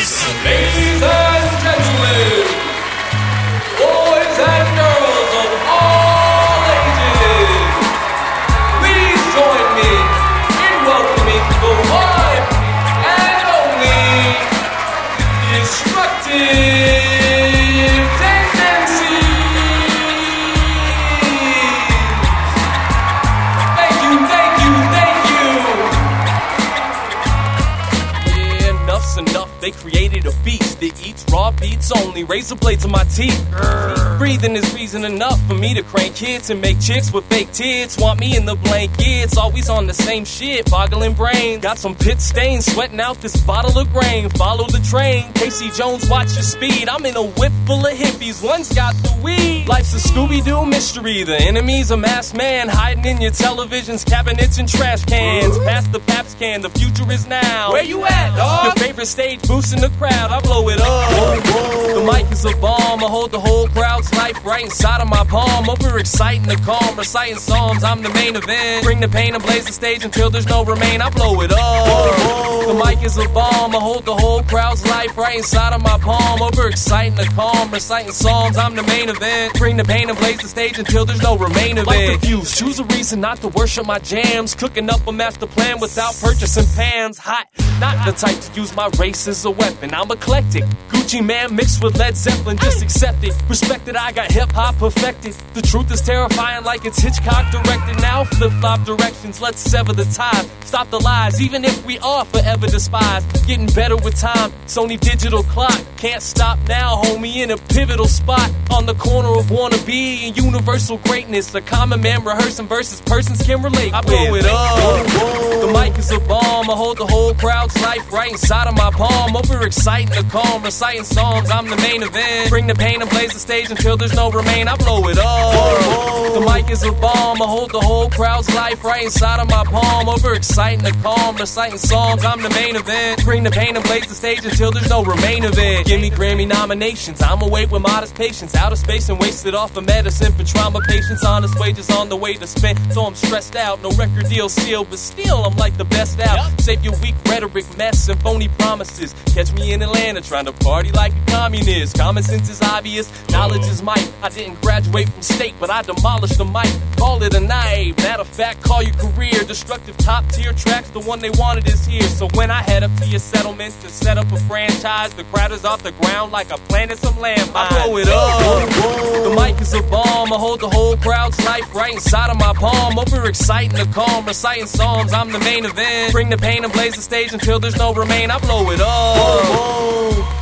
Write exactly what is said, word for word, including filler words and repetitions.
Ladies and gentlemen, boys and girls of all ages, please join me in welcoming the one and only Destructive Tendencies. Thank you, thank you, thank you. Yeah, enough's enough. They created a beast that eats raw beats only. Razor blades on my teeth. Urgh. Breathing is reason enough for me to crank hits and make chicks with fake tits. Want me in the blankets, always on the same shit. Boggling brain, got some pit stains, sweating out this bottle of grain. Follow the train, Casey Jones, watch your speed. I'm in a whip full of hippies, one's got the weed. Life's a Scooby-Doo mystery. The enemy's a masked man, hiding in your televisions, cabinets, and trash cans. Past the Paps can, the future is now. Where you at, dog? Your favorite stage boosting the crowd, I blow it up. The mic is a bomb, I hold the whole crowd's life right inside of my palm. Overexciting the calm, reciting psalms, I'm the main event. Bring the pain and blaze the stage until there's no remain, I blow it up. The mic is a bomb, I hold the whole crowd's life right inside of my palm. Overexciting the calm, reciting psalms, I'm the main event. Bring the pain and blaze the stage until there's no remain of it. Like the fuse, choose a reason not to worship my jams. Cooking up a master plan without purchasing pans. Hot, not the type to use my race as a weapon. I'm eclectic, Gucci Man mixed with Led Zeppelin. Just accept it, respect it, I got hip-hop perfected. The truth is terrifying like it's Hitchcock directed. Now flip-flop directions, let's sever the tie. Stop the lies, even if we are forever despised. Getting better with time, Sony digital clock. Can't stop now, homie, in a pivotal spot. On the corner of wannabe and universal greatness. A common man rehearsing verses persons can relate. I blow it up. The mic is a bomb, I hold the whole crowd's life right inside of my palm. Overexciting the calm, reciting psalms, I'm the main event. Bring the pain and blaze the stage until there's no remain, I blow it up. The mic is a bomb, I hold the whole crowd's life right inside of my palm. Overexciting the calm, reciting psalms, I'm the main event. Bring the pain and blaze the stage until there's no remain of it. Give me Grammy nominations, I'm awake with modest patience. Out of space and wasted off of medicine for trauma patients. Honest wages on the way to spend, so I'm stressed out. No record deal sealed, but still I'm like the best out. Save your weak rhetoric, mess, and phony promises. Catch me in Atlanta trying to party like a communist. Common sense is obvious, knowledge is might. I didn't graduate from state, but I demolished the mic. Call it a night, matter of fact, call your career. Destructive top tier tracks, the one they wanted is here. So when I head up to your settlement to set up a franchise, the crowd is off the ground like I planted some landmines. I blow it up. The mic is a bomb, I hold the whole crowd's life right inside of my palm. Overexciting the calm, reciting psalms, I'm the main event. Bring the pain and blaze the stage until there's no remain, I blow it up.